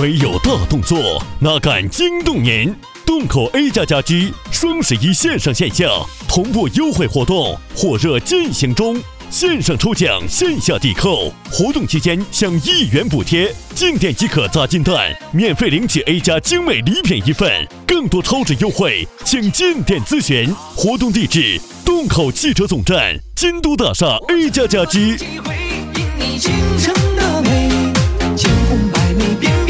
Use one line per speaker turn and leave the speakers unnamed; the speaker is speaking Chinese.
没有大动作，哪敢惊动您？洞口 A 家家居双11线上线下同步优惠活动，火热进行中。线上抽奖，线下抵扣，活动期间享1元补贴，进店即可砸金蛋，免费领取 A 家精美礼品1份，更多超值优惠，请进店咨询。活动地址：洞口汽车总站金都大厦 A 家家居。
倾城的美，千红百媚变